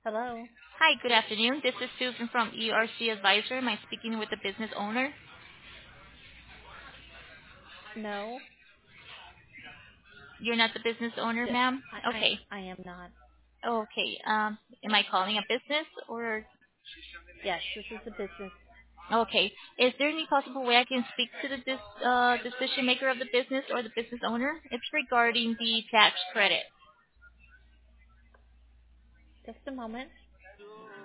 Hello? Hi, good afternoon. This is Susan from ERC Advisor. Am I speaking with the business owner? No, You're not the business owner, ma'am? I, Okay. I, I am not. Okay. Am I calling a business or? Yes, this is a business. Okay. Is there any possible way I can speak to the decision maker of the business or the business owner? It's regarding the tax credit. Just a moment.